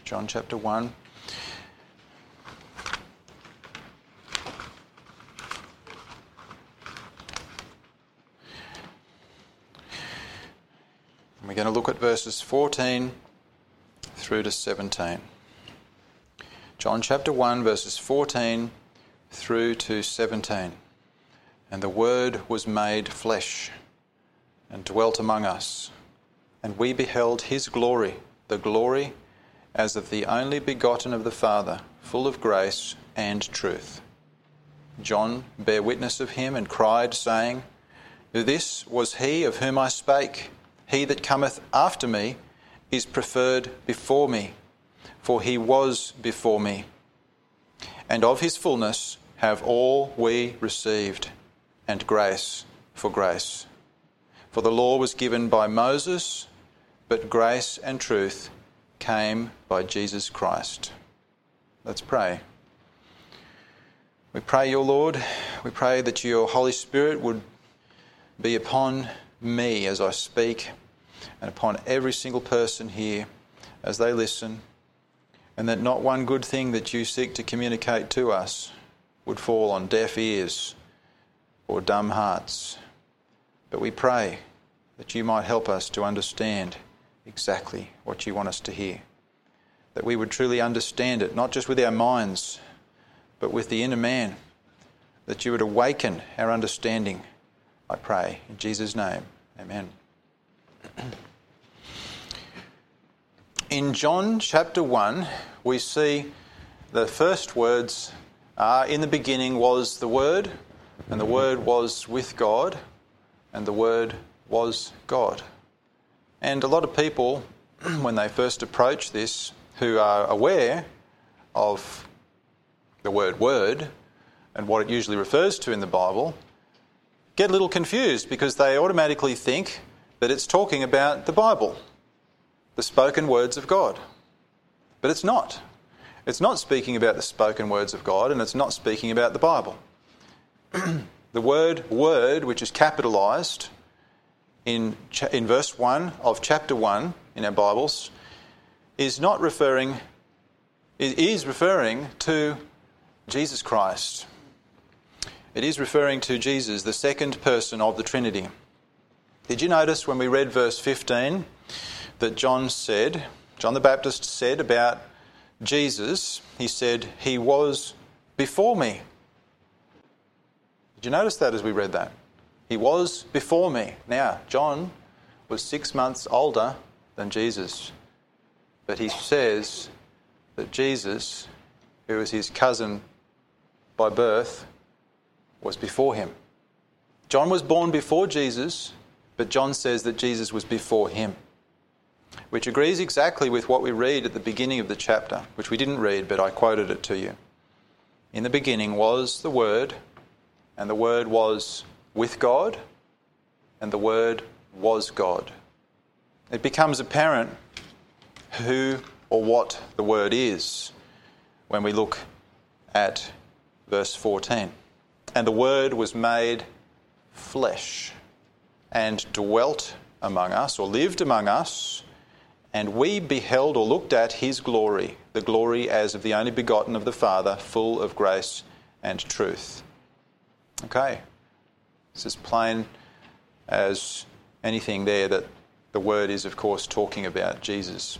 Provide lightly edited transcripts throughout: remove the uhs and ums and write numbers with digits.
John chapter 1. We're going to look at verses 14 through to 17. John chapter 1, verses 14 through to 17. And the Word was made flesh and dwelt among us. And we beheld his glory, the glory as of the only begotten of the Father, full of grace and truth. John bare witness of him and cried, saying, This was he of whom I spake. He that cometh after me is preferred before me, for he was before me. And of his fullness have all we received, and grace for grace. For the law was given by Moses, but grace and truth came by Jesus Christ. Let's pray. We pray, your Lord, we pray that your Holy Spirit would be upon me as I speak, and upon every single person here as they listen, and that not one good thing that you seek to communicate to us would fall on deaf ears or dumb hearts. But we pray that you might help us to understand exactly what you want us to hear, that we would truly understand it, not just with our minds, but with the inner man, that you would awaken our understanding, I pray, in Jesus' name. Amen. In John chapter 1, we see the first words are, in the beginning was the Word, and the Word was with God, and the Word was God. And a lot of people, when they first approach this, who are aware of the word word and what it usually refers to in the Bible, get a little confused because they automatically think that it's talking about the Bible, the spoken words of God. But it's not. It's not speaking about the spoken words of God, and it's not speaking about the Bible. The word word, which is capitalised in verse 1 of chapter 1 in our Bibles, is referring to Jesus Christ. It is referring to Jesus, the second person of the Trinity. Did you notice when we read verse 15 that John the Baptist said about Jesus, he said, he was before me. Did you notice that as we read that? He was before me. Now, John was 6 months older than Jesus, but he says that Jesus, who was his cousin by birth, was before him. John was born before Jesus, but John says that Jesus was before him, which agrees exactly with what we read at the beginning of the chapter, which we didn't read, but I quoted it to you. In the beginning was the Word, and the Word was with God, and the Word was God. It becomes apparent who or what the Word is when we look at verse 14. And the Word was made flesh and dwelt among us, or lived among us, and we beheld or looked at his glory, the glory as of the only begotten of the Father, full of grace and truth. Okay, it's as plain as anything there that the Word is, of course, talking about Jesus.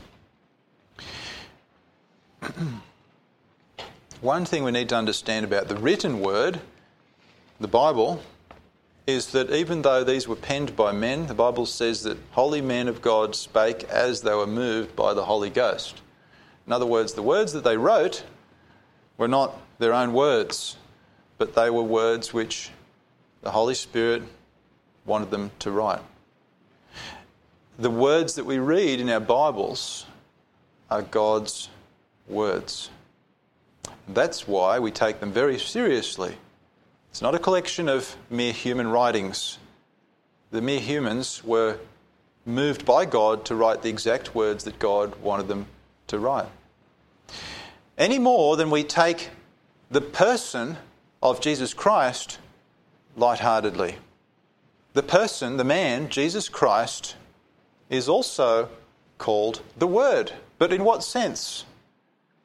One thing we need to understand about the written Word, the Bible, is that even though these were penned by men, the Bible says that holy men of God spake as they were moved by the Holy Ghost. In other words, the words that they wrote were not their own words, but they were words which the Holy Spirit wanted them to write. The words that we read in our Bibles are God's words. That's why we take them very seriously. It's not a collection of mere human writings. The mere humans were moved by God to write the exact words that God wanted them to write. Any more than we take the person of Jesus Christ lightheartedly. The person, the man, Jesus Christ, is also called the Word. But in what sense?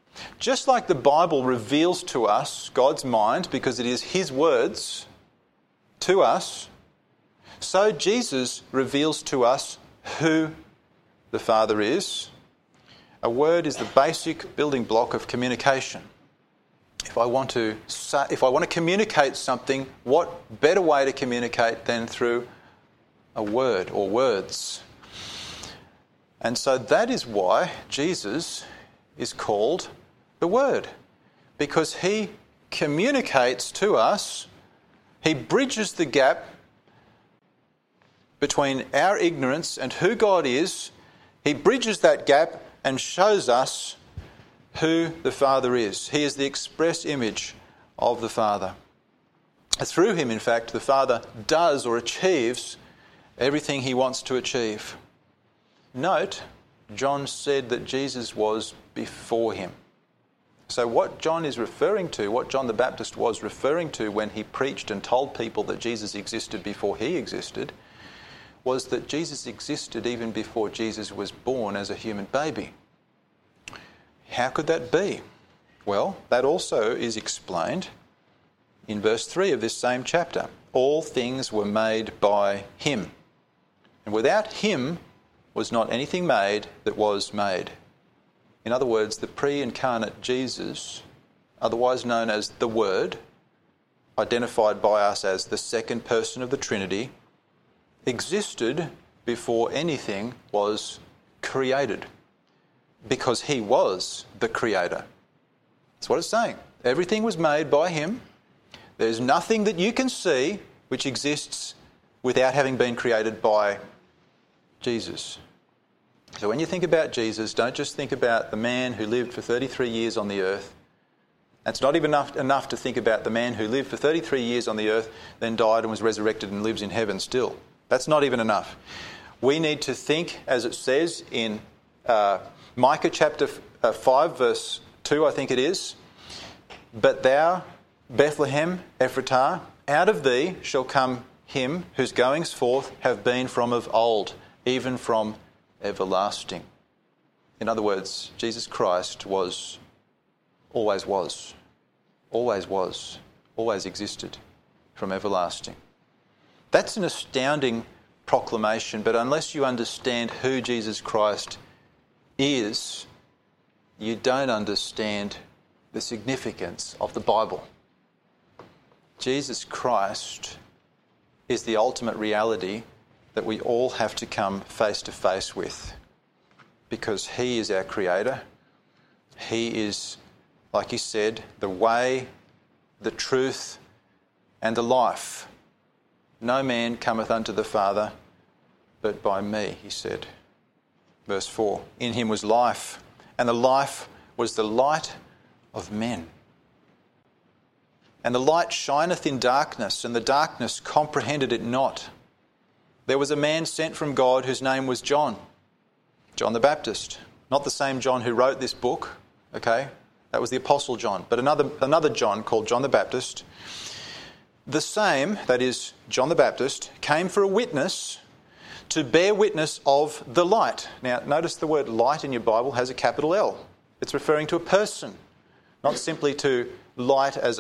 Just like the Bible reveals to us God's mind because it is his words to us, so Jesus reveals to us who the Father is. A word is the basic building block of communication. If I want to communicate something, what better way to communicate than through a word or words? And so that is why Jesus is called the Word, because he communicates to us, he bridges the gap between our ignorance and who God is. He bridges that gap and shows us who the Father is. He is the express image of the Father. Through him, in fact, the Father does or achieves everything he wants to achieve. Note, John said that Jesus was before him. So what John is referring to, what John the Baptist was referring to when he preached and told people that Jesus existed before he existed, was that Jesus existed even before Jesus was born as a human baby. How could that be? Well, that also is explained in verse 3 of this same chapter. All things were made by him, and without him was not anything made that was made. In other words, the pre-incarnate Jesus, otherwise known as the Word, identified by us as the second person of the Trinity, existed before anything was created, because he was the Creator. That's what it's saying. Everything was made by him. There's nothing that you can see which exists without having been created by Jesus. So when you think about Jesus, don't just think about the man who lived for 33 years on the earth. It's not even enough to think about the man who lived for 33 years on the earth, then died and was resurrected and lives in heaven still. That's not even enough. We need to think, as it says in Micah chapter 5 verse 2, I think it is, "But thou, Bethlehem Ephratah, out of thee shall come him whose goings forth have been from of old, even from everlasting." In other words, Jesus Christ always existed from everlasting. That's an astounding proclamation, but unless you understand who Jesus Christ is, you don't understand the significance of the Bible. Jesus Christ is the ultimate reality that we all have to come face to face with, because he is our Creator. He is, like he said, the way, the truth, and the life. No man cometh unto the Father but by me, he said. Verse 4, "In him was life, and the life was the light of men. And the light shineth in darkness, and the darkness comprehended it not. There was a man sent from God whose name was John the Baptist." Not the same John who wrote this book, okay? That was the Apostle John, but another John called John the Baptist. The same, that is, John the Baptist, came for a witness, to bear witness of the light. Now, notice the word light in your Bible has a capital L. It's referring to a person, not simply to light as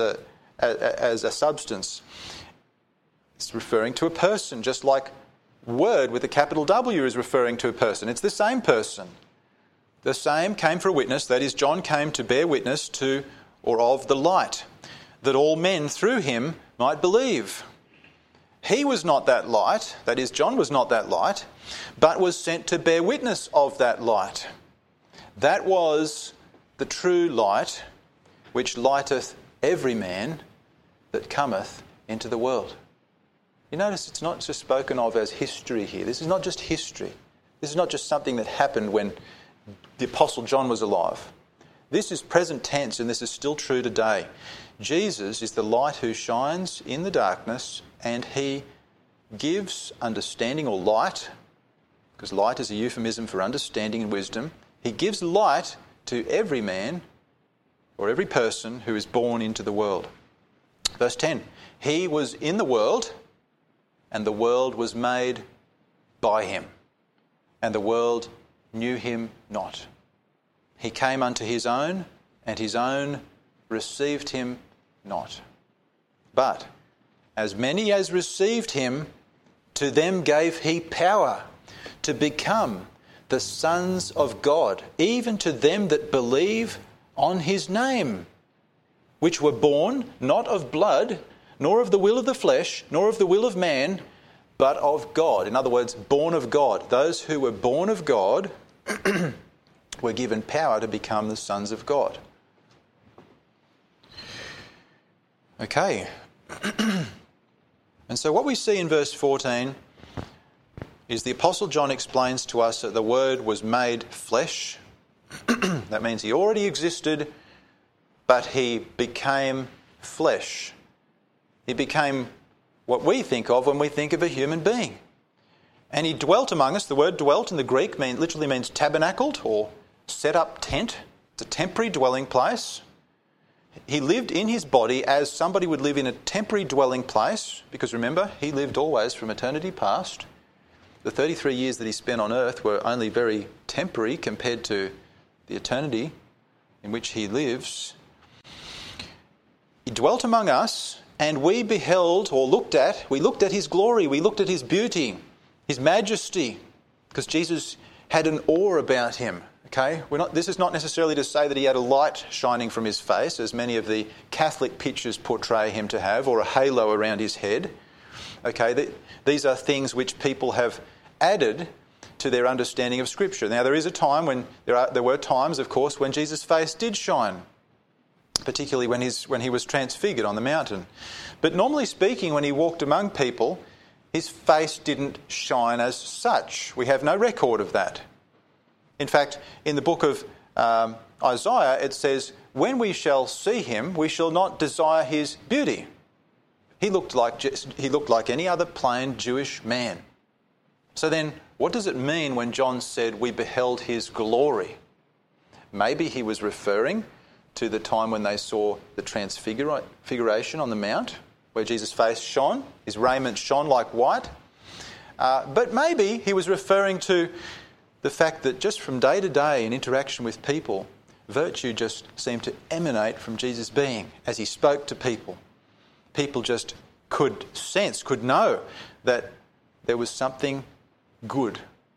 a substance. It's referring to a person, just like word with a capital W is referring to a person. It's the same person. The same came for a witness, that is, John came to bear witness to or of the light, that all men through him might believe. He was not that light, that is, John was not that light, but was sent to bear witness of that light. That was the true light, which lighteth every man that cometh into the world. You notice it's not just spoken of as history here. This is not just history. This is not just something that happened when the Apostle John was alive. This is present tense, and this is still true today. Jesus is the light who shines in the darkness, and he gives understanding, or light, because light is a euphemism for understanding and wisdom. He gives light to every man or every person who is born into the world. Verse 10, "He was in the world, and the world was made by him, and the world knew him not. He came unto his own, and his own received him not. But as many as received him, to them gave he power to become the sons of God, even to them that believe on his name, which were born not of blood, nor of the will of the flesh, nor of the will of man, but of God. In other words, born of God. Those who were born of God were given power to become the sons of God. Okay. And so what we see in verse 14 is the Apostle John explains to us that the Word was made flesh. That means he already existed, but he became flesh. He became what we think of when we think of a human being. And he dwelt among us. The word dwelt in the Greek literally means tabernacled or set up tent. It's a temporary dwelling place. He lived in his body as somebody would live in a temporary dwelling place, because remember, he lived always from eternity past. The 33 years that he spent on earth were only very temporary compared to the eternity in which he lives. He dwelt among us, and we beheld or looked at his glory, we looked at his beauty, his majesty, because Jesus had an awe about him. Okay, this is not necessarily to say that he had a light shining from his face, as many of the Catholic pictures portray him to have, or a halo around his head. Okay, these are things which people have added to their understanding of Scripture. Now, there is a time when there were times, of course, when Jesus' face did shine, particularly when he was transfigured on the mountain. But normally speaking, when he walked among people, his face didn't shine as such. We have no record of that. In fact, in the book of Isaiah, it says, "When we shall see him, we shall not desire his beauty." He looked like any other plain Jewish man. So then, what does it mean when John said, "We beheld his glory"? Maybe he was referring to the time when they saw the transfiguration on the mount, where Jesus' face shone, his raiment shone like white. But maybe he was referring to the fact that just from day to day in interaction with people, virtue just seemed to emanate from Jesus' being as he spoke to people. People just could know that there was something good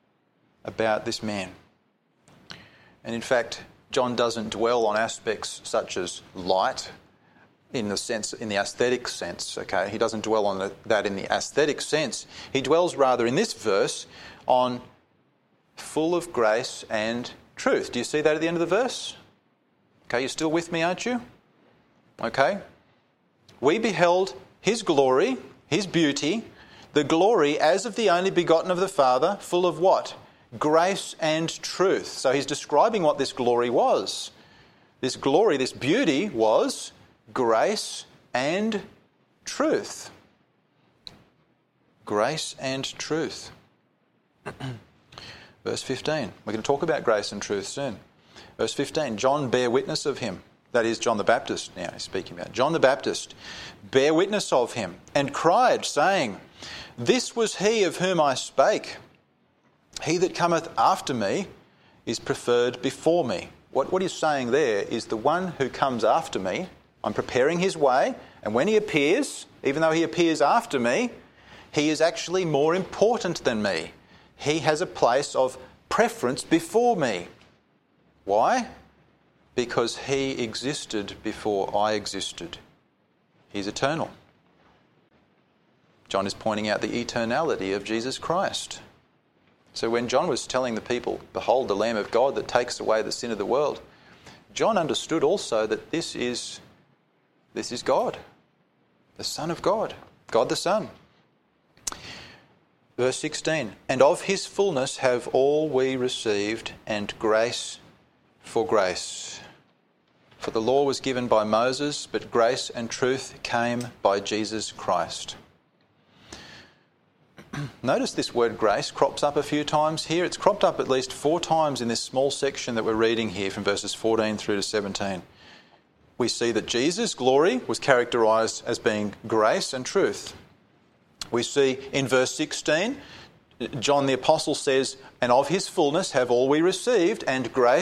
about this man. And in fact, John doesn't dwell on aspects such as light in the aesthetic sense, okay? He doesn't dwell on that in the aesthetic sense. He dwells rather in this verse on full of grace and truth. Do you see that at the end of the verse? Okay, you're still with me, aren't you? Okay. We beheld his glory, his beauty, the glory as of the only begotten of the Father, full of what? Grace and truth. So he's describing what this glory was. This glory, this beauty was grace and truth. Grace and truth. Verse 15. We're going to talk about grace and truth soon. Verse 15. John bare witness of him. That is John the Baptist now he's speaking about. John the Baptist bare witness of him and cried, saying, "This was he of whom I spake. He that cometh after me is preferred before me." What he's saying there is the one who comes after me, I'm preparing his way, and when he appears, even though he appears after me, he is actually more important than me. He has a place of preference before me. Why? Because he existed before I existed. He's eternal. John is pointing out the eternality of Jesus Christ. So when John was telling the people, "Behold the Lamb of God that takes away the sin of the world," John understood also that this is God, the Son of God, God the Son. Verse 16, "And of his fullness have all we received, and grace for grace. For the law was given by Moses, but grace and truth came by Jesus Christ." Notice this word grace crops up a few times here. It's cropped up at least 4 times in this small section that we're reading here from verses 14 through to 17. We see that Jesus' glory was characterised as being grace and truth. We see in verse 16, John the Apostle says, "And of his fullness have all we received, and grace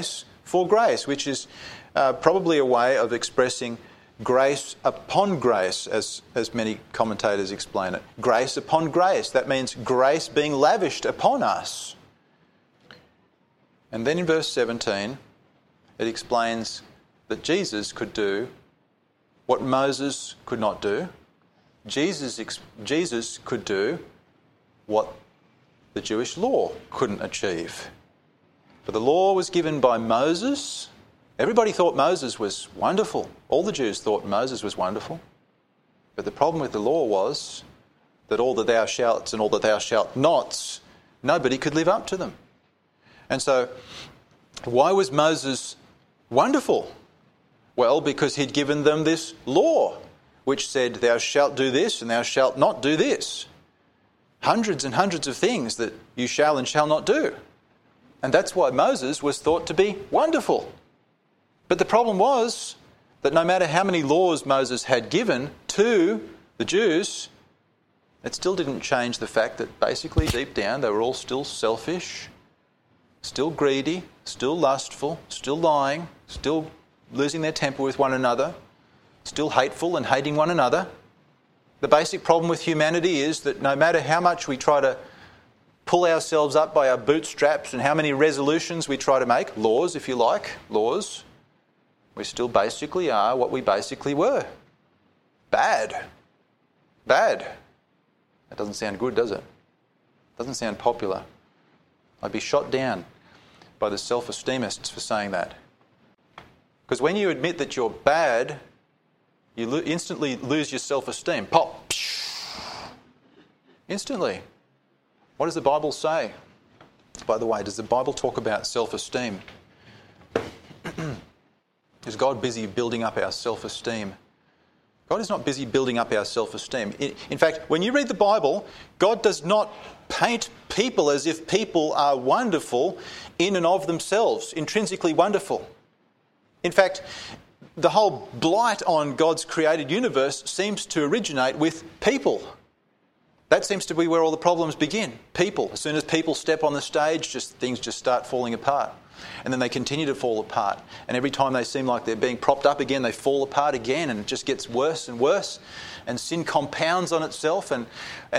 for grace, which is probably a way of expressing grace upon grace, as many commentators explain it. Grace upon grace. That means grace being lavished upon us. And then in verse 17, it explains that Jesus could do what Moses could not do. Jesus could do what the Jewish law couldn't achieve. For the law was given by Moses. Everybody thought Moses was wonderful. All the Jews thought Moses was wonderful. But the problem with the law was that all the thou shalts and all the thou shalt nots, nobody could live up to them. And so, why was Moses wonderful? Well, because he'd given them this law, which said, thou shalt do this and thou shalt not do this. Hundreds and hundreds of things that you shall and shall not do. And that's why Moses was thought to be wonderful. But the problem was that no matter how many laws Moses had given to the Jews, it still didn't change the fact that basically deep down they were all still selfish, still greedy, still lustful, still lying, still losing their temper with one another, still hateful and hating one another. The basic problem with humanity is that no matter how much we try to pull ourselves up by our bootstraps and how many resolutions we try to make, laws if you like, laws, we still basically are what we basically were. Bad. Bad. That doesn't sound good, does it? Doesn't sound popular. I'd be shot down by the self-esteemists for saying that. Because when you admit that you're bad, you instantly lose your self-esteem. Pop! Instantly. What does the Bible say? By the way, does the Bible talk about self-esteem? Is God busy building up our self-esteem? God is not busy building up our self-esteem. In fact, when you read the Bible, God does not paint people as if people are wonderful in and of themselves, intrinsically wonderful. In fact, the whole blight on God's created universe seems to originate with people. That seems to be where all the problems begin. People. As soon as people step on the stage, things just start falling apart. And then they continue to fall apart. And every time they seem like they're being propped up again, they fall apart again, and it just gets worse and worse. And sin compounds on itself, and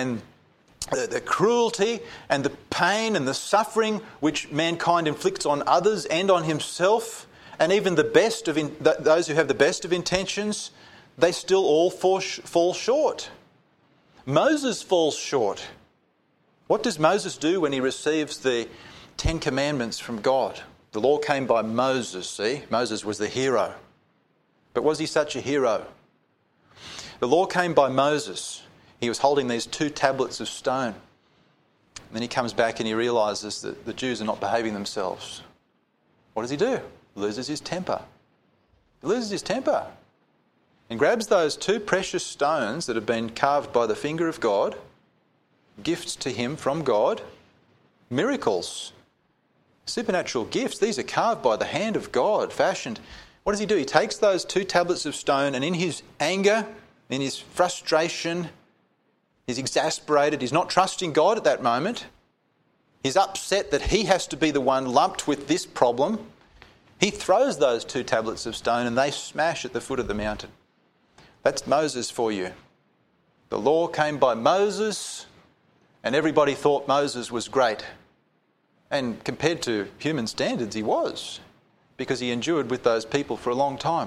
the cruelty and the pain and the suffering which mankind inflicts on others and on himself, and even the best of those who have the best of intentions, they still all fall short. Moses falls short. What does Moses do when he receives the 10 Commandments from God? The law came by Moses, see? Moses was the hero. But was he such a hero? The law came by Moses. He was holding these 2 tablets of stone. And then he comes back and he realises that the Jews are not behaving themselves. What does he do? He loses his temper. He loses his temper. And grabs those 2 precious stones that have been carved by the finger of God, gifts to him from God, miracles, supernatural gifts. These are carved by the hand of God, fashioned. What does he do? He takes those 2 tablets of stone, and in his anger, in his frustration, he's exasperated. He's not trusting God at that moment. He's upset that he has to be the one lumped with this problem. He throws those 2 tablets of stone and they smash at the foot of the mountain. That's Moses for you. The law came by Moses, and everybody thought Moses was great. And compared to human standards, he was, because he endured with those people for a long time.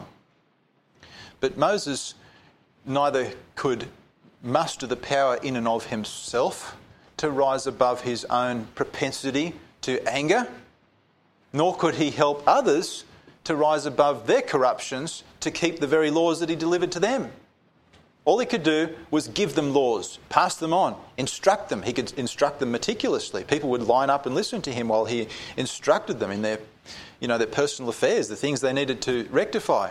But Moses neither could muster the power in and of himself to rise above his own propensity to anger, nor could he help others to rise above their corruptions to keep the very laws that he delivered to them. All he could do was give them laws, pass them on, instruct them. He could instruct them meticulously. People would line up and listen to him while he instructed them in their personal affairs, the things they needed to rectify.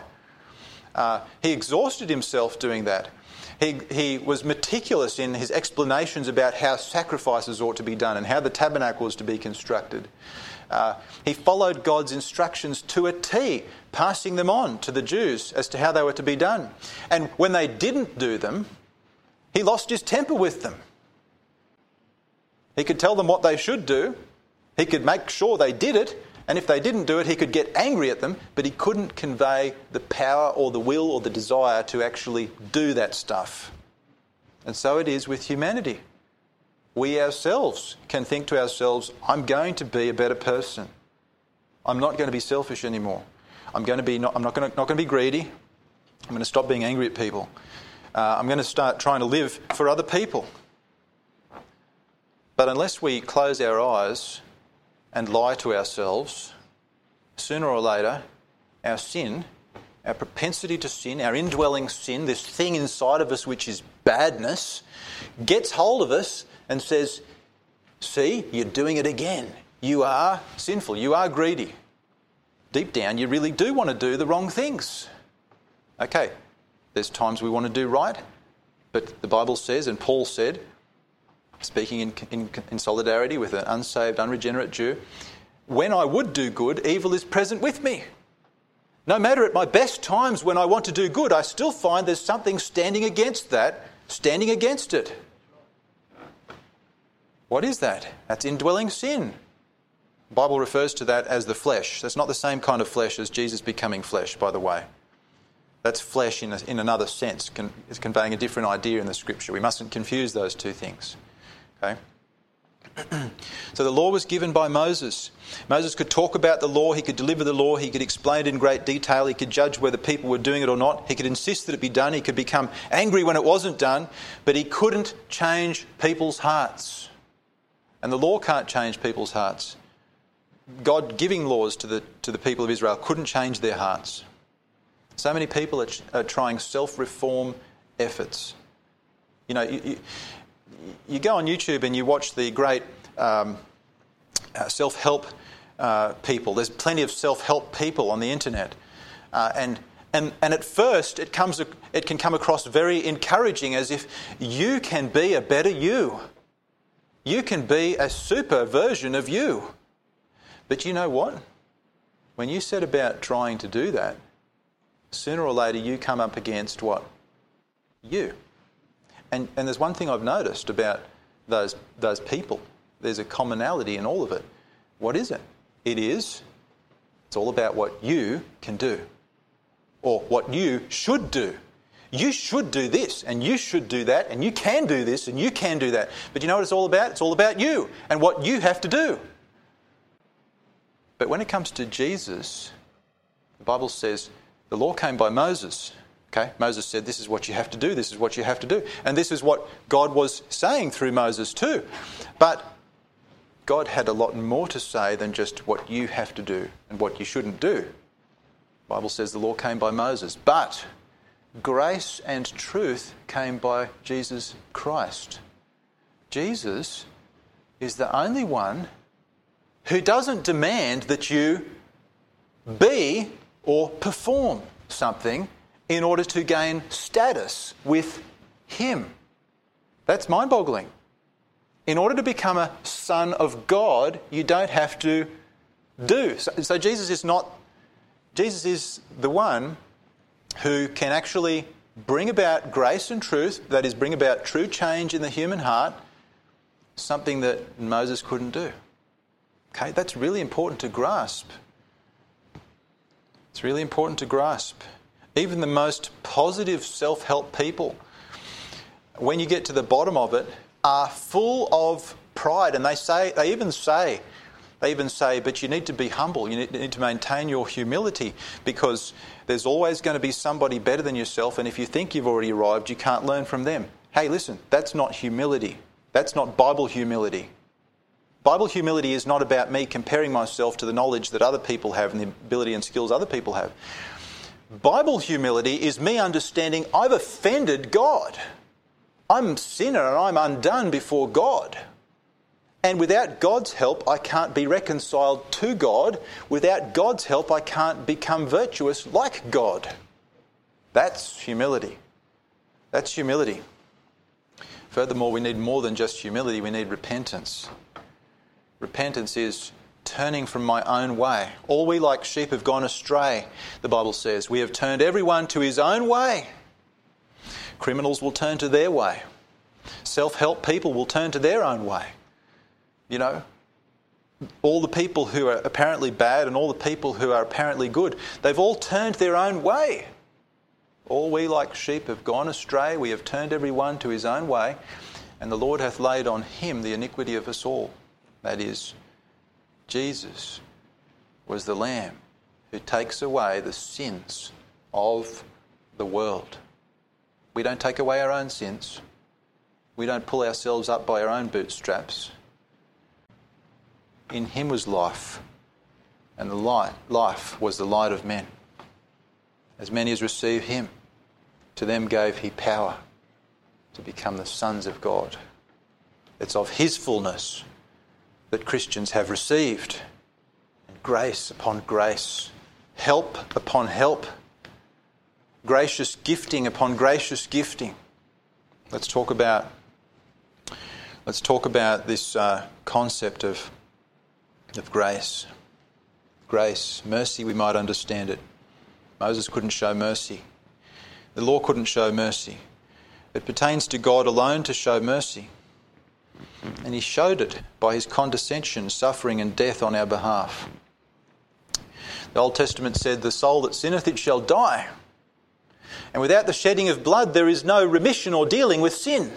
He exhausted himself doing that. He was meticulous in his explanations about how sacrifices ought to be done and how the tabernacle was to be constructed. He followed God's instructions to a T, passing them on to the Jews as to how they were to be done. And when they didn't do them, he lost his temper with them. He could tell them what they should do. He could make sure they did it. And if they didn't do it, he could get angry at them, but he couldn't convey the power or the will or the desire to actually do that stuff. And so it is with humanity. We ourselves can think to ourselves, I'm going to be a better person. I'm not going to be selfish anymore. I'm not going to be greedy. I'm going to stop being angry at people. I'm going to start trying to live for other people. But unless we close our eyes and lie to ourselves, sooner or later, our sin, our propensity to sin, our indwelling sin, this thing inside of us which is badness, gets hold of us and says, see, you're doing it again. You are sinful. You are greedy. Deep down, you really do want to do the wrong things. Okay, there's times we want to do right, but the Bible says, and Paul said, speaking in solidarity with an unsaved, unregenerate Jew, when I would do good, evil is present with me. No matter at my best times when I want to do good, I still find there's something standing against that, standing against it. What is that? That's indwelling sin. The Bible refers to that as the flesh. That's not the same kind of flesh as Jesus becoming flesh, by the way. That's flesh in another sense. It's conveying a different idea in the Scripture. We mustn't confuse those two things. Okay? So the law was given by Moses. Moses could talk about the law, he could deliver the law, he could explain it in great detail, he could judge whether people were doing it or not, he could insist that it be done, he could become angry when it wasn't done, but he couldn't change people's hearts. And the law can't change people's hearts. God giving laws to the people of Israel couldn't change their hearts. So many people are trying self-reform efforts. You know, you go on YouTube and you watch the great self-help people. There's plenty of self-help people on the internet. And at first it can come across very encouraging, as if you can be a better you. You can be a super version of you. But you know what? When you set about trying to do that, sooner or later you come up against what? You. And there's one thing I've noticed about those people. There's a commonality in all of it. What is it? It's all about what you can do. Or what you should do. You should do this, and you should do that, and you can do this, and you can do that. But you know what it's all about? It's all about you and what you have to do. But when it comes to Jesus, the Bible says the law came by Moses. Okay? Moses said, this is what you have to do, this is what you have to do. And this is what God was saying through Moses too. But God had a lot more to say than just what you have to do and what you shouldn't do. The Bible says the law came by Moses. But grace and truth came by Jesus Christ. Jesus is the only one who doesn't demand that you be or perform something in order to gain status with him. That's mind-boggling. In order to become a son of God, you don't have to do. So Jesus is the one who can actually bring about grace and truth, that is, bring about true change in the human heart, something that Moses couldn't do. Okay, that's really important to grasp. It's really important to grasp. Even the most positive self-help people, when you get to the bottom of it, are full of pride. And they even say, but you need to be humble. You need to maintain your humility, because there's always going to be somebody better than yourself. And if you think you've already arrived, you can't learn from them. Hey, listen, that's not humility. That's not Bible humility. Bible humility is not about me comparing myself to the knowledge that other people have and the ability and skills other people have. Bible humility is me understanding I've offended God. I'm a sinner and I'm undone before God. And without God's help, I can't be reconciled to God. Without God's help, I can't become virtuous like God. That's humility. That's humility. Furthermore, we need more than just humility. We need repentance. Repentance is turning from my own way. All we like sheep have gone astray, the Bible says. We have turned everyone to his own way. Criminals will turn to their way. Self-help people will turn to their own way. You know, all the people who are apparently bad and all the people who are apparently good, they've all turned their own way. All we like sheep have gone astray. We have turned every one to his own way. And the Lord hath laid on him the iniquity of us all. That is, Jesus was the Lamb who takes away the sins of the world. We don't take away our own sins. We don't pull ourselves up by our own bootstraps. In him was life, and the life was the light of men. As many as receive him, to them gave he power to become the sons of God. It's of his fullness that Christians have received, and grace upon grace, help upon help, gracious gifting upon gracious gifting. Let's talk about this concept of grace. Grace, mercy, we might understand it. Moses couldn't show mercy. The law couldn't show mercy. It pertains to God alone to show mercy. And he showed it by his condescension, suffering and death on our behalf. The Old Testament said, "The soul that sinneth, it shall die." And without the shedding of blood, there is no remission or dealing with sin.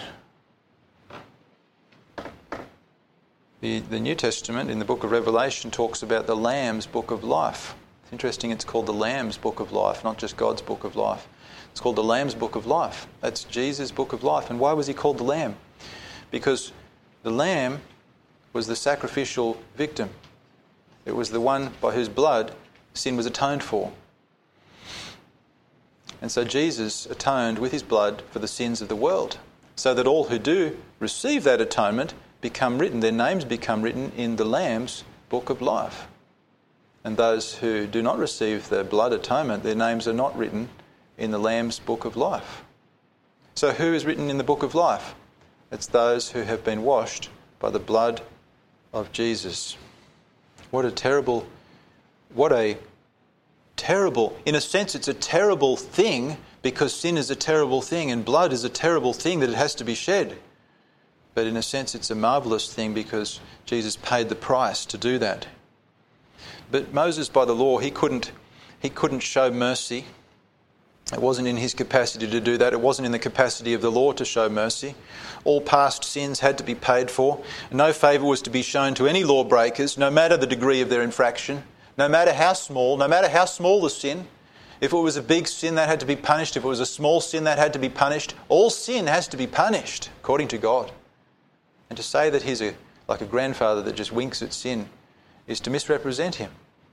The New Testament in the book of Revelation talks about the Lamb's book of life. It's interesting it's called the Lamb's book of life, not just God's book of life. It's called the Lamb's book of life. That's Jesus' book of life. And why was he called the Lamb? Because the Lamb was the sacrificial victim. It was the one by whose blood sin was atoned for. And so Jesus atoned with his blood for the sins of the world, so that all who do receive that atonement become written, their names become written in the Lamb's book of life. And those who do not receive the blood atonement, their names are not written in the Lamb's book of life. So who is written in the book of life? It's those who have been washed by the blood of Jesus. In a sense it's a terrible thing, because sin is a terrible thing and blood is a terrible thing that it has to be shed. But in a sense it's a marvellous thing because Jesus paid the price to do that. But Moses, by the law, he couldn't show mercy. It wasn't in his capacity to do that. It wasn't in the capacity of the law to show mercy. All past sins had to be paid for. No favour was to be shown to any lawbreakers, no matter the degree of their infraction, no matter how small the sin. If it was a big sin, that had to be punished. If it was a small sin, that had to be punished. All sin has to be punished, according to God. And to say that he's like a grandfather that just winks at sin is to misrepresent him.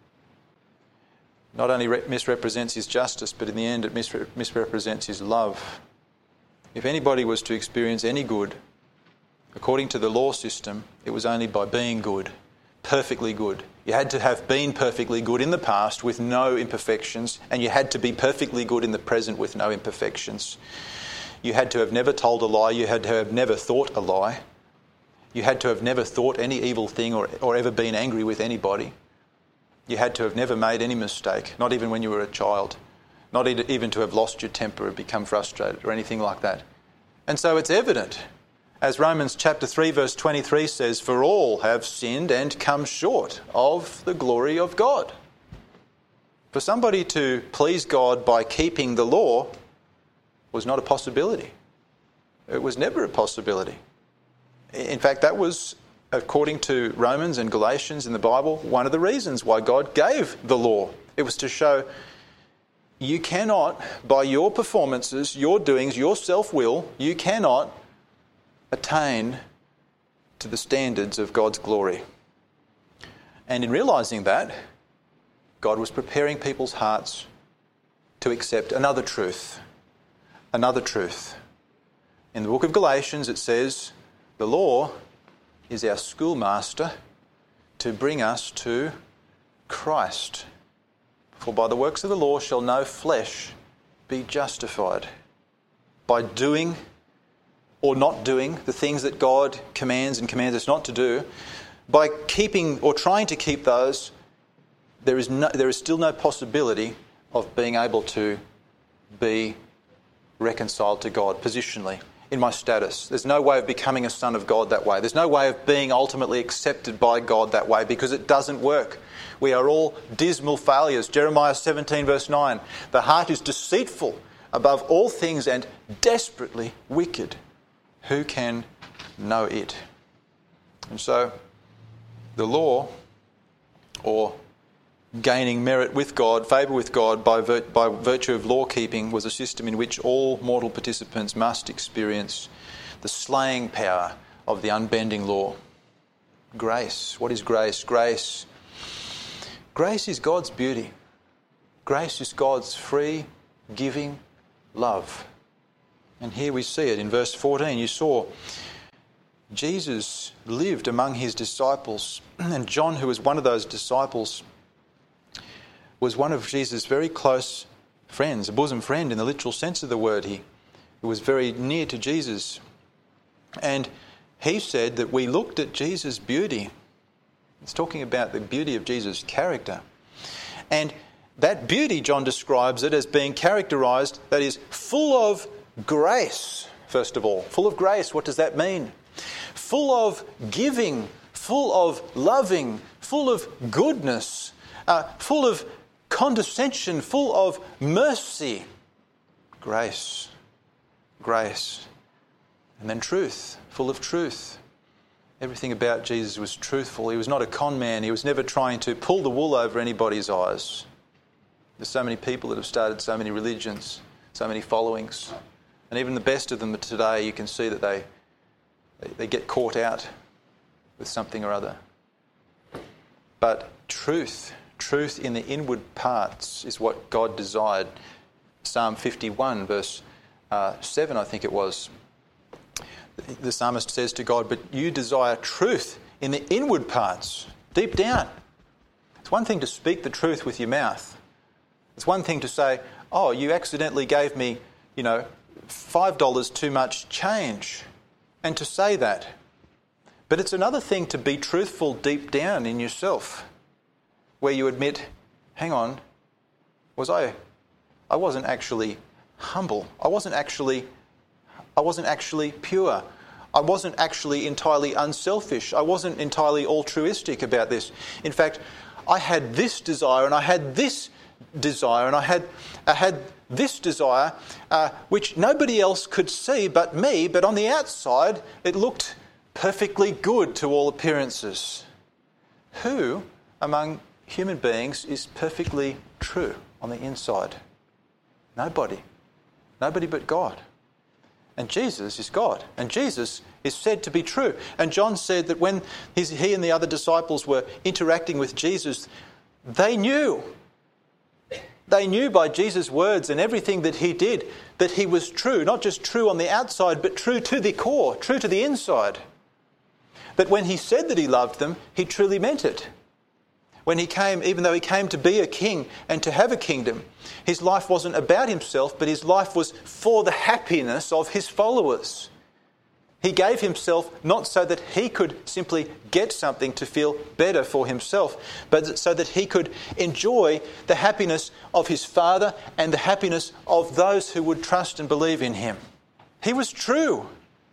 Not only misrepresents his justice, but in the end it misrepresents his love. If anybody was to experience any good, according to the law system, it was only by being good, perfectly good. You had to have been perfectly good in the past with no imperfections, and you had to be perfectly good in the present with no imperfections. You had to have never told a lie. You had to have never thought a lie. You had to have never thought any evil thing or ever been angry with anybody. You had to have never made any mistake, not even when you were a child, not even to have lost your temper or become frustrated or anything like that. And so it's evident, as Romans chapter 3 verse 23 says, "For all have sinned and come short of the glory of God." For somebody to please God by keeping the law was not a possibility. It was never a possibility. In fact, that was, according to Romans and Galatians in the Bible, one of the reasons why God gave the law. It was to show you cannot, by your performances, your doings, your self-will, you cannot attain to the standards of God's glory. And in realising that, God was preparing people's hearts to accept another truth. Another truth. In the book of Galatians it says, the law is our schoolmaster to bring us to Christ. For by the works of the law shall no flesh be justified. By doing or not doing the things that God commands and commands us not to do, by keeping or trying to keep those, there is still no possibility of being able to be reconciled to God positionally. in my status. There's no way of becoming a son of God that way. There's no way of being ultimately accepted by God that way, because it doesn't work. We are all dismal failures. Jeremiah 17 verse 9. The heart is deceitful above all things and desperately wicked. Who can know it? And so the law, or gaining merit with God, favour with God by virtue of law keeping, was a system in which all mortal participants must experience the slaying power of the unbending law. Grace. What is grace? Grace is God's beauty. Grace is God's free, giving love. And here we see it in verse 14. You saw Jesus lived among his disciples, and John, who was one of those disciples, was one of Jesus' very close friends, a bosom friend in the literal sense of the word. He was very near to Jesus. And he said that we looked at Jesus' beauty. It's talking about the beauty of Jesus' character. And that beauty, John describes it as being characterised, that is, full of grace, first of all. Full of grace, what does that mean? Full of giving, full of loving, full of goodness, full of condescension, full of mercy. Grace. Grace. And then truth, full of truth. Everything about Jesus was truthful. He was not a con man. He was never trying to pull the wool over anybody's eyes. There's so many people that have started so many religions, so many followings. And even the best of them today, you can see that they get caught out with something or other. But truth in the inward parts is what God desired. Psalm 51 verse 7, I think it was. The psalmist says to God, but you desire truth in the inward parts, deep down. It's one thing to speak the truth with your mouth. It's one thing to say, oh, you accidentally gave me, $5 too much change, and to say that. But it's another thing to be truthful deep down in yourself, where you admit, hang on, I wasn't actually humble. I wasn't actually pure. I wasn't actually entirely unselfish. I wasn't entirely altruistic about this. In fact, I had this desire and I had this desire and I had this desire which nobody else could see but me, but on the outside it looked perfectly good to all appearances. Who among human beings is perfectly true on the inside? Nobody. Nobody but God. And Jesus is God. And Jesus is said to be true. And John said that when he and the other disciples were interacting with Jesus, they knew. They knew by Jesus' words and everything that he did that he was true. Not just true on the outside, but true to the core, true to the inside. That when he said that he loved them, he truly meant it. When he came, even though he came to be a king and to have a kingdom, his life wasn't about himself, but his life was for the happiness of his followers. He gave himself not so that he could simply get something to feel better for himself, but so that he could enjoy the happiness of his Father and the happiness of those who would trust and believe in him. He was true.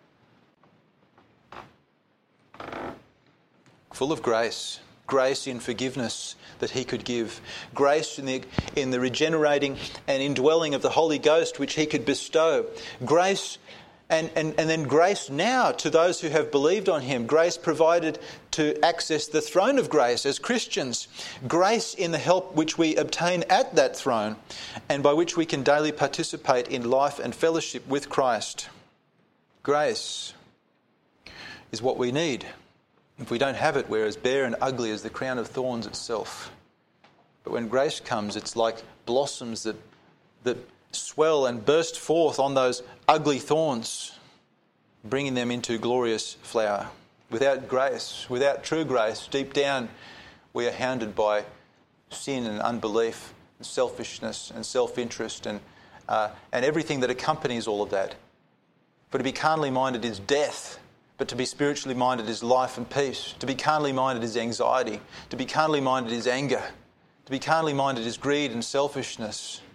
Full of grace. Grace in forgiveness that he could give. Grace in the regenerating and indwelling of the Holy Ghost which he could bestow. Grace and then grace now to those who have believed on him. Grace provided to access the throne of grace as Christians. Grace in the help which we obtain at that throne and by which we can daily participate in life and fellowship with Christ. Grace is what we need. If we don't have it, we're as bare and ugly as the crown of thorns itself. But when grace comes, it's like blossoms that swell and burst forth on those ugly thorns, bringing them into glorious flower. Without grace, without true grace, deep down we are hounded by sin and unbelief and selfishness and self-interest and everything that accompanies all of that. For to be carnally minded is death. But to be spiritually minded is life and peace. To be carnally minded is anxiety. To be carnally minded is anger. To be carnally minded is greed and selfishness.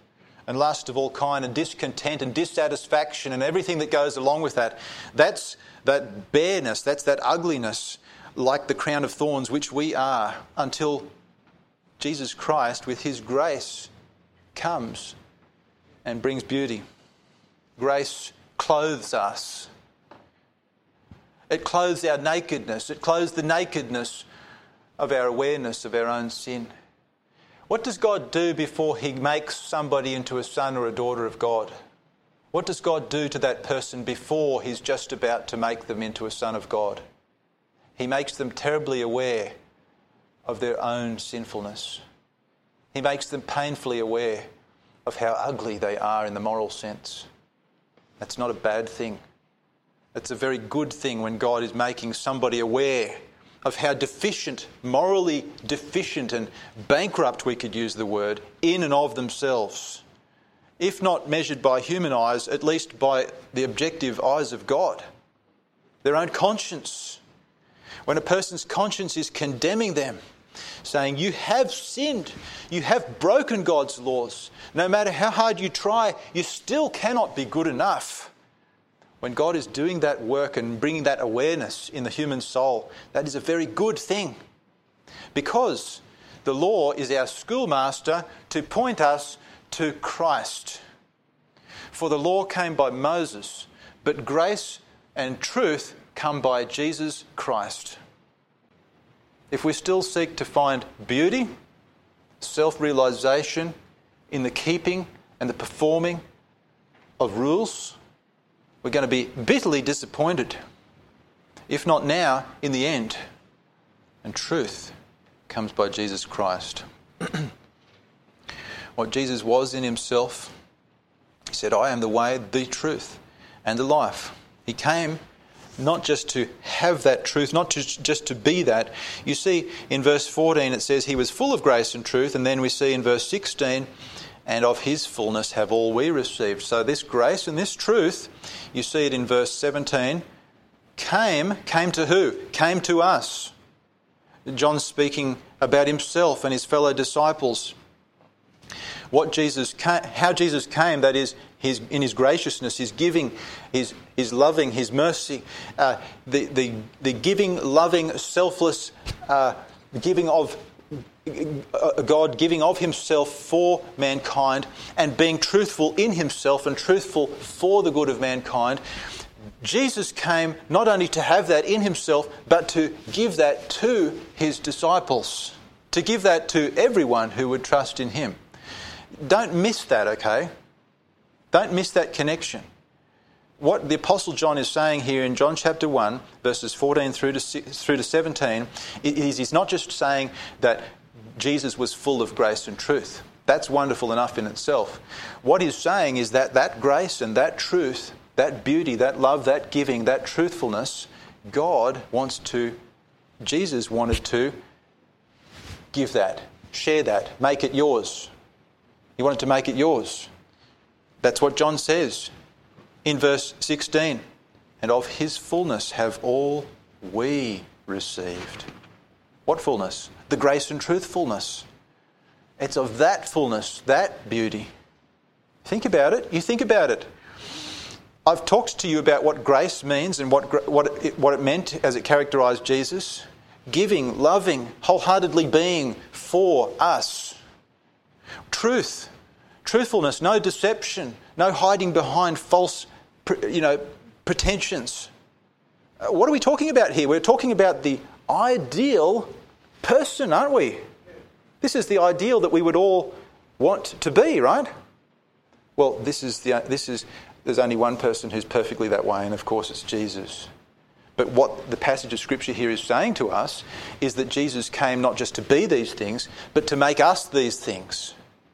and lust of all kind and discontent and dissatisfaction and everything that goes along with that. That's that bareness, that's that ugliness, like the crown of thorns which we are, until Jesus Christ with his grace comes and brings beauty. Grace clothes us. It clothes our nakedness. It clothes the nakedness of our awareness of our own sin. What does God do before he makes somebody into a son or a daughter of God? What does God do to that person before he's just about to make them into a son of God? He makes them terribly aware of their own sinfulness. He makes them painfully aware of how ugly they are in the moral sense. That's not a bad thing. It's a very good thing when God is making somebody aware of how deficient, morally deficient and bankrupt, we could use the word, in and of themselves. If not measured by human eyes, at least by the objective eyes of God. Their own conscience. When a person's conscience is condemning them, saying, you have sinned, you have broken God's laws. No matter how hard you try, you still cannot be good enough. When God is doing that work and bringing that awareness in the human soul, that is a very good thing. Because the law is our schoolmaster to point us to Christ. For the law came by Moses, but grace and truth come by Jesus Christ. If we still seek to find beauty, self-realisation in the keeping and the performing of rules, we're going to be bitterly disappointed. If not now, in the end. And truth comes by Jesus Christ. What Jesus was in himself, he said, I am the way, the truth, and the life. He came not just to have that truth, not just to be that. You see in verse 14 it says he was full of grace and truth, and then we see in verse 16, and of his fullness have all we received. So this grace and this truth, you see it in verse 17, came to who? Came to us. John's speaking about himself and his fellow disciples. How Jesus came, that is, in his graciousness, his giving, his loving, his mercy, the giving, loving, selfless giving of God, giving of himself for mankind and being truthful in himself and truthful for the good of mankind. Jesus came not only to have that in himself, but to give that to his disciples, to give that to everyone who would trust in him. Don't miss that, okay? Don't miss that connection. What the Apostle John is saying here in John chapter 1, verses 14 through to 17, he's not just saying that Jesus was full of grace and truth. That's wonderful enough in itself. What he's saying is that that grace and that truth, that beauty, that love, that giving, that truthfulness, Jesus wanted to give that, share that, make it yours. He wanted to make it yours. That's what John says in verse 16. And of his fullness have all we received. What fullness? The grace and truthfulness. It's of that fullness, that beauty. Think about it. You think about it. I've talked to you about what grace means and what it meant as it characterised Jesus. Giving, loving, wholeheartedly being for us. Truth, truthfulness, no deception, no hiding behind false, pretensions. What are we talking about here? We're talking about the ideal person, aren't we? This is the ideal that we would all want to be, right? Well, there's only one person who's perfectly that way, and of course it's Jesus. But what the passage of Scripture here is saying to us is that Jesus came not just to be these things, but to make us these things.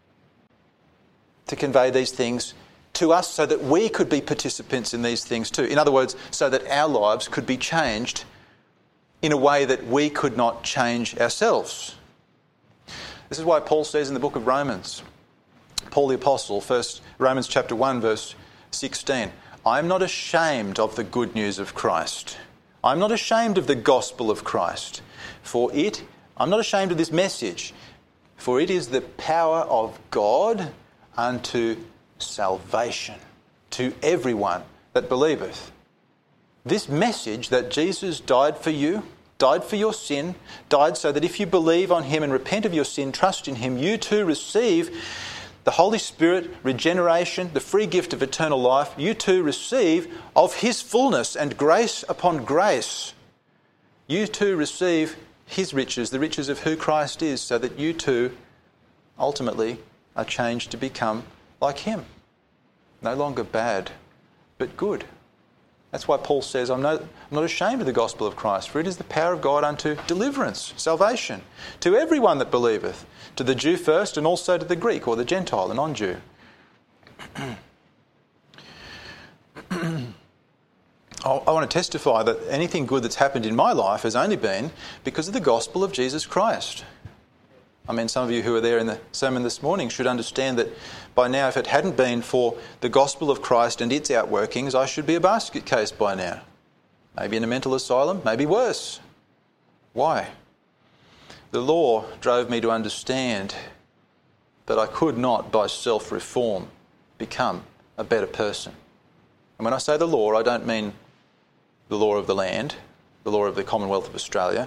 To convey these things to us so that we could be participants in these things too. In other words, so that our lives could be changed in a way that we could not change ourselves. This is why Paul says in the book of Romans, Paul the Apostle, Romans chapter 1 verse 16, I am not ashamed of the good news of Christ. I am not ashamed of the gospel of Christ. I'm not ashamed of this message, for it is the power of God unto salvation to everyone that believeth. This message that Jesus died for you, died for your sin, died so that if you believe on him and repent of your sin, trust in him, you too receive the Holy Spirit, regeneration, the free gift of eternal life. You too receive of his fullness and grace upon grace. You too receive his riches, the riches of who Christ is, so that you too ultimately are changed to become like him. No longer bad, but good. That's why Paul says, I'm not ashamed of the gospel of Christ, for it is the power of God unto deliverance, salvation, to everyone that believeth, to the Jew first and also to the Greek or the Gentile, the non-Jew. I want to testify that anything good that's happened in my life has only been because of the gospel of Jesus Christ. I mean, some of you who are there in the sermon this morning should understand that by now, if it hadn't been for the gospel of Christ and its outworkings, I should be a basket case by now. Maybe in a mental asylum, maybe worse. Why? The law drove me to understand that I could not, by self-reform, become a better person. And when I say the law, I don't mean the law of the land, the law of the Commonwealth of Australia.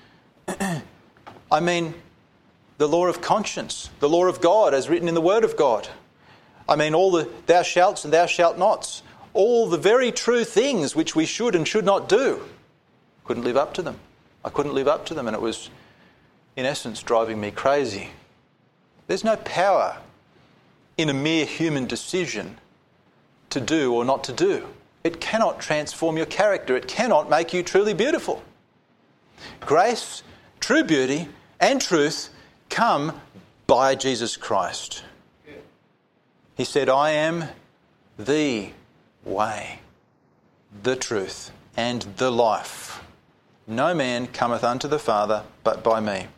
I mean the law of conscience, the law of God as written in the Word of God. I mean all the thou shalts and thou shalt nots, all the very true things which we should and should not do. Couldn't live up to them. I couldn't live up to them, and it was, in essence, driving me crazy. There's no power in a mere human decision to do or not to do. It cannot transform your character. It cannot make you truly beautiful. Grace, true beauty, and truth come by Jesus Christ. He said, I am the way, the truth, and the life. No man cometh unto the Father but by me.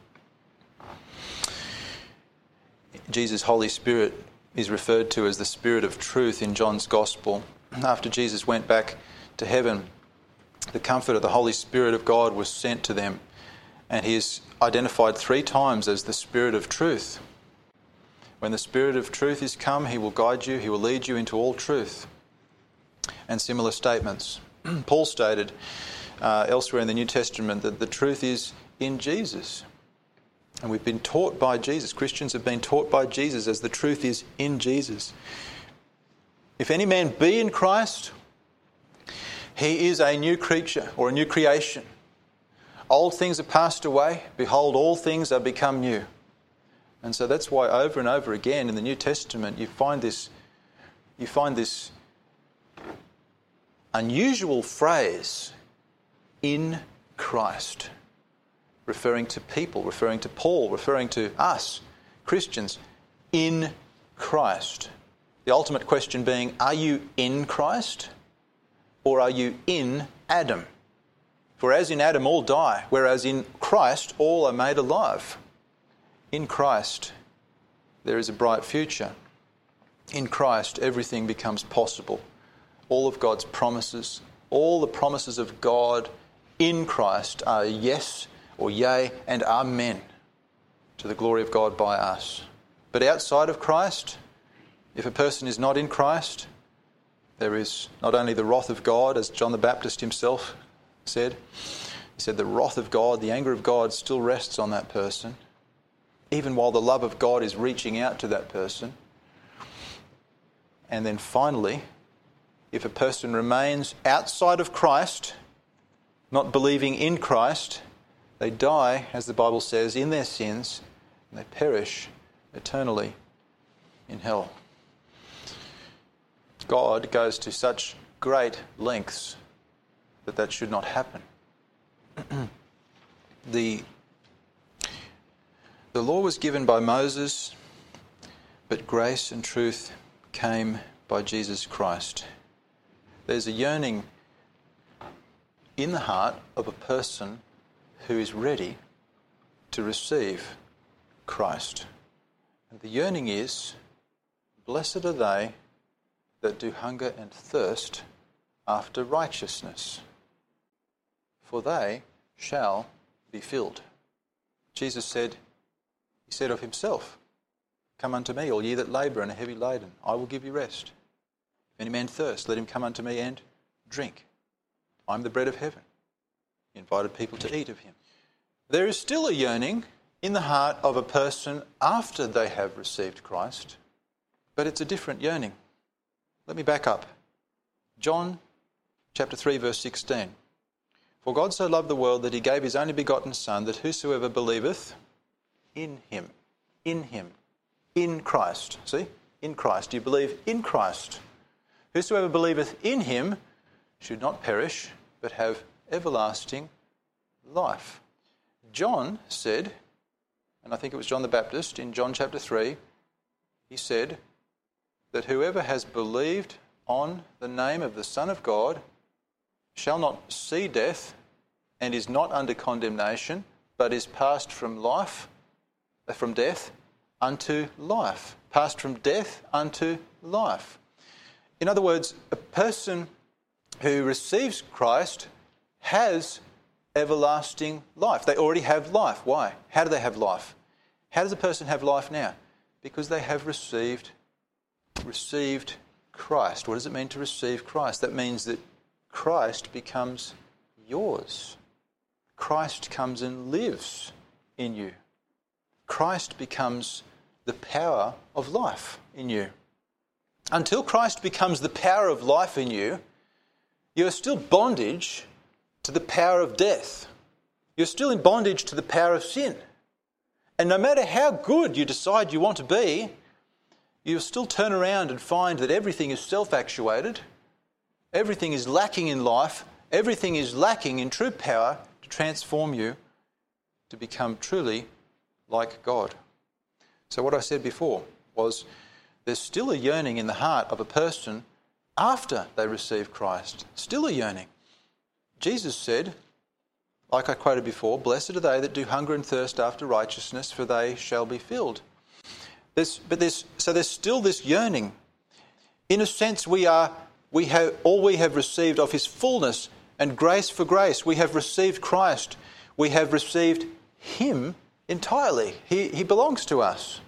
Jesus' Holy Spirit is referred to as the Spirit of truth in John's Gospel. After Jesus went back to heaven, the comfort of the Holy Spirit of God was sent to them, and he is identified 3 times as the Spirit of truth. When the Spirit of truth is come, he will guide you, he will lead you into all truth. And similar statements. Paul stated elsewhere in the New Testament that the truth is in Jesus. And we've been taught by Jesus. Christians have been taught by Jesus as the truth is in Jesus. If any man be in Christ, he is a new creature or a new creation. Old things are passed away. Behold, all things are become new. And so that's why over and over again in the New Testament you find this unusual phrase, in Christ, referring to people, referring to Paul, referring to us, Christians, in Christ. The ultimate question being, are you in Christ or are you in Adam? For as in Adam all die, whereas in Christ all are made alive. In Christ there is a bright future. In Christ everything becomes possible. All of God's promises, all the promises of God in Christ are yes or yea and amen to the glory of God by us. But outside of Christ, if a person is not in Christ, there is not only the wrath of God, as John the Baptist himself said. He said the wrath of God, the anger of God still rests on that person, even while the love of God is reaching out to that person. And then finally, if a person remains outside of Christ, not believing in Christ, they die, as the Bible says, in their sins, and they perish eternally in hell. God goes to such great lengths that should not happen. The law was given by Moses, but grace and truth came by Jesus Christ. There's a yearning in the heart of a person who is ready to receive Christ. And the yearning is, blessed are they that do hunger and thirst after righteousness, for they shall be filled. Jesus said, he said of himself, Come unto me, all ye that labour and are heavy laden. I will give you rest. If any man thirst, let him come unto me and drink. I am the bread of heaven. He invited people to eat of him. There is still a yearning in the heart of a person after they have received Christ, but it's a different yearning. Let me back up. John chapter 3 verse 16. For God so loved the world that he gave his only begotten Son, that whosoever believeth in him, in Christ. See? In Christ. You believe in Christ. Whosoever believeth in him should not perish, but have everlasting life. John said, and I think it was John the Baptist in John chapter 3, he said that whoever has believed on the name of the Son of God shall not see death and is not under condemnation, but is passed from death unto life. Passed from death unto life. In other words, a person who receives Christ has everlasting life. They already have life. Why? How do they have life? How does a person have life now? Because they have received Christ. What does it mean to receive Christ? That means that Christ becomes yours. Christ comes and lives in you. Christ becomes the power of life in you. Until Christ becomes the power of life in you, you are still bondage to the power of death. You're still in bondage to the power of sin. And no matter how good you decide you want to be, you'll still turn around and find that everything is self-actuated, everything is lacking in life, everything is lacking in true power to transform you to become truly like God. So what I said before was there's still a yearning in the heart of a person after they receive Christ. Still a yearning. Jesus said, like I quoted before, blessed are they that do hunger and thirst after righteousness, for they shall be filled. There's still this yearning. In a sense, we have received of his fullness and grace for grace. We have received Christ. We have received him entirely. He belongs to us.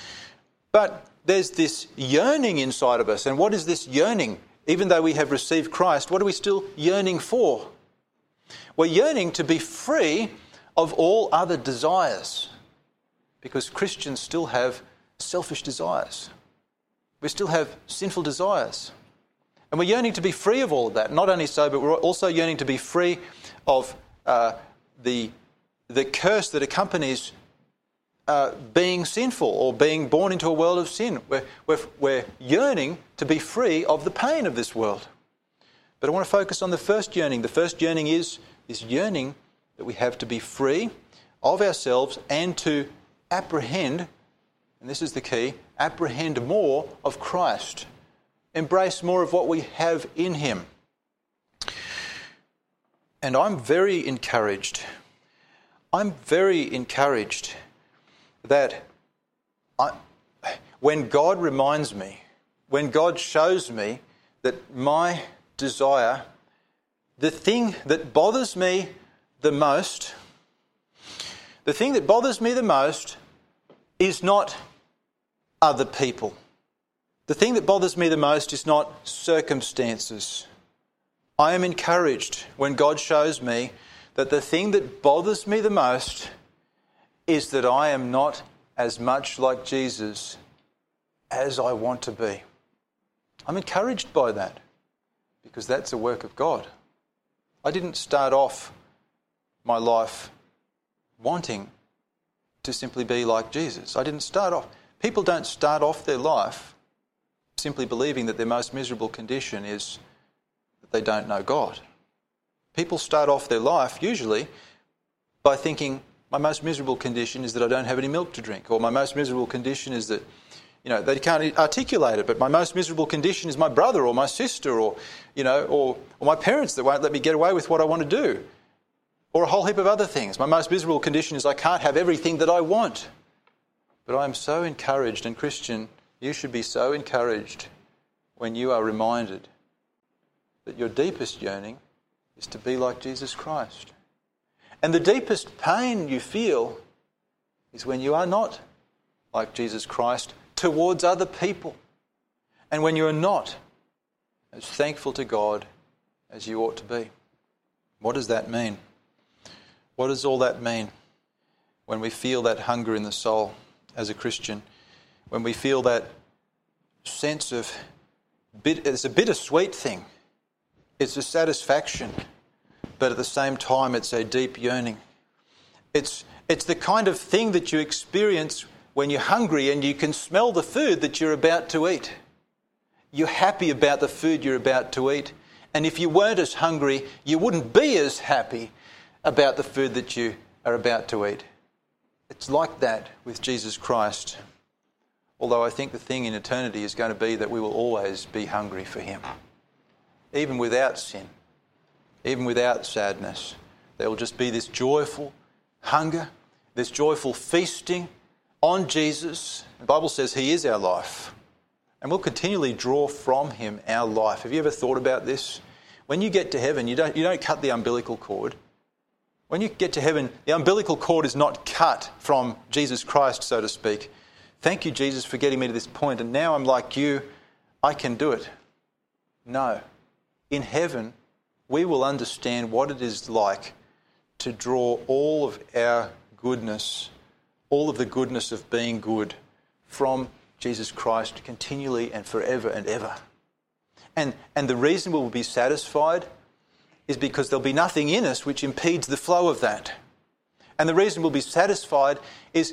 But there's this yearning inside of us. And what is this yearning? Even though we have received Christ, what are we still yearning for? We're yearning to be free of all other desires. Because Christians still have selfish desires. We still have sinful desires. And we're yearning to be free of all of that. Not only so, but we're also yearning to be free of the curse that accompanies being sinful or being born into a world of sin. We're yearning to be free of the pain of this world. But I want to focus on the first yearning. The first yearning is this yearning that we have to be free of ourselves and to apprehend, and this is the key, apprehend more of Christ. Embrace more of what we have in him. And I'm very encouraged that when God reminds me, when God shows me that my desire, the thing that bothers me the most is not other people. The thing that bothers me the most is not circumstances. I am encouraged when God shows me that the thing that bothers me the most is that I am not as much like Jesus as I want to be. I'm encouraged by that because that's a work of God. I didn't start off my life wanting to simply be like Jesus. People don't start off their life simply believing that their most miserable condition is that they don't know God. People start off their life usually by thinking, my most miserable condition is that I don't have any milk to drink, or my most miserable condition is that, they can't articulate it, but my most miserable condition is my brother or my sister or my parents that won't let me get away with what I want to do, or a whole heap of other things. My most miserable condition is I can't have everything that I want. But I am so encouraged, and Christian, you should be so encouraged when you are reminded that your deepest yearning is to be like Jesus Christ. And the deepest pain you feel is when you are not like Jesus Christ towards other people. And when you are not as thankful to God as you ought to be. What does that mean? What does all that mean when we feel that hunger in the soul as a Christian? When we feel that sense of, it's a bittersweet thing. It's a satisfaction, but at the same time it's a deep yearning. It's the kind of thing that you experience when you're hungry and you can smell the food that you're about to eat. You're happy about the food you're about to eat. And if you weren't as hungry, you wouldn't be as happy about the food that you are about to eat. It's like that with Jesus Christ. Although I think the thing in eternity is going to be that we will always be hungry for Him. Even without sin, even without sadness, there will just be this joyful hunger, this joyful feasting on Jesus. The Bible says He is our life. And we'll continually draw from Him our life. Have you ever thought about this? When you get to heaven, you don't cut the umbilical cord. When you get to heaven, the umbilical cord is not cut from Jesus Christ, so to speak. Thank you, Jesus, for getting me to this point, and now I'm like you, I can do it. No. In heaven, we will understand what it is like to draw all of our goodness, all of the goodness of being good from Jesus Christ continually and forever and ever. And the reason we will be satisfied is because there'll be nothing in us which impedes the flow of that. And the reason we'll be satisfied is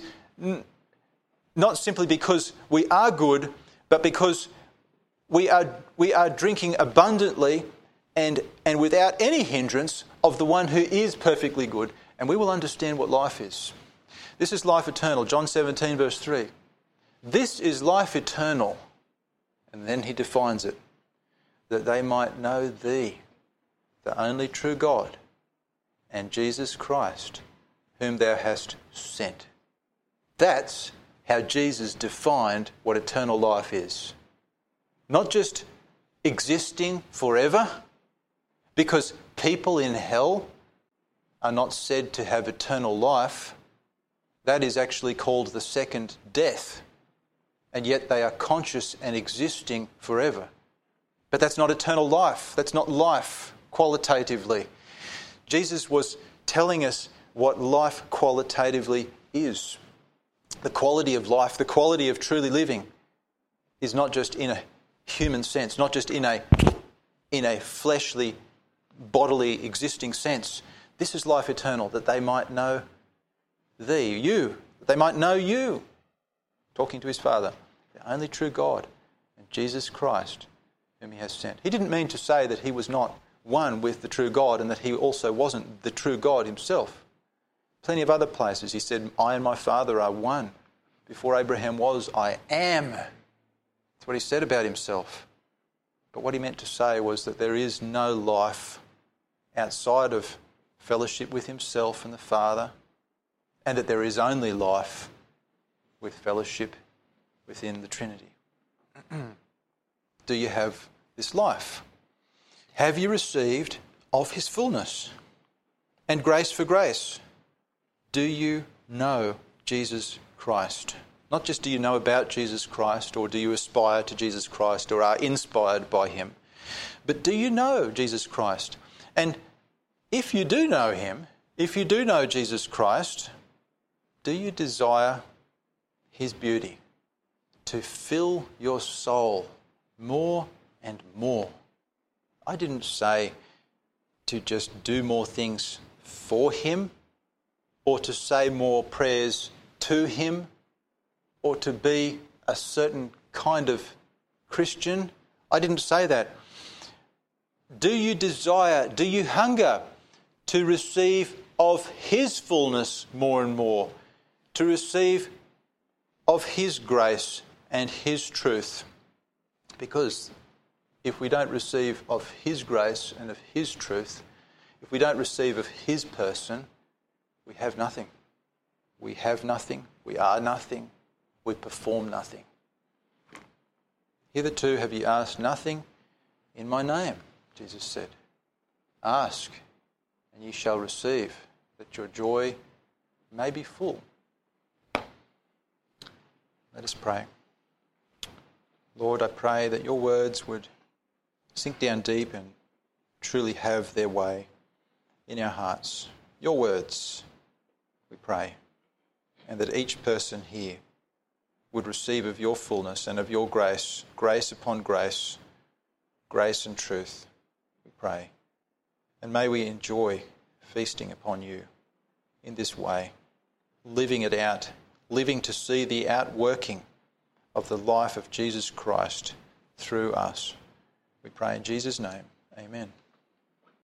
not simply because we are good, but because we are drinking abundantly and without any hindrance of the one who is perfectly good. And we will understand what life is. This is life eternal. John 17 verse 3. This is life eternal. And then He defines it. That they might know Thee, the only true God, and Jesus Christ, whom Thou hast sent. That's how Jesus defined what eternal life is. Not just existing forever, because people in hell are not said to have eternal life. That is actually called the second death. And yet they are conscious and existing forever. But that's not eternal life. That's not life qualitatively. Jesus was telling us what life qualitatively is. The quality of life, the quality of truly living is not just in a human sense, not just in a fleshly, bodily existing sense. This is life eternal, that they might know Thee, You, that they might know You, talking to His Father, the only true God, and Jesus Christ, whom He has sent. He didn't mean to say that He was not one with the true God and that He also wasn't the true God Himself. Plenty of other places He said, I and my Father are one. Before Abraham was, I am. That's what He said about Himself. But what He meant to say was that there is no life outside of fellowship with Himself and the Father, and that there is only life with fellowship within the Trinity. Do you have this life? Have you received of His fullness? And grace for grace? Do you know Jesus Christ? Not just do you know about Jesus Christ, or do you aspire to Jesus Christ, or are inspired by Him, but do you know Jesus Christ? And if you do know Him, if you do know Jesus Christ, do you desire His beauty to fill your soul more and more? I didn't say to just do more things for Him, or to say more prayers to Him, or to be a certain kind of Christian. I didn't say that. Do you desire, do you hunger to receive of His fullness more and more, to receive of His grace and His truth? Because if we don't receive of His grace and of His truth, if we don't receive of His person, we have nothing. We have nothing. We are nothing. We perform nothing. Hitherto have ye asked nothing in my name, Jesus said. Ask, and ye shall receive, that your joy may be full. Let us pray. Lord, I pray that your words would sink down deep and truly have their way in our hearts. Your words, we pray, and that each person here would receive of your fullness and of your grace, grace upon grace, grace and truth, we pray. And may we enjoy feasting upon you in this way, living it out, living to see the outworking of the life of Jesus Christ through us. We pray in Jesus' name. Amen.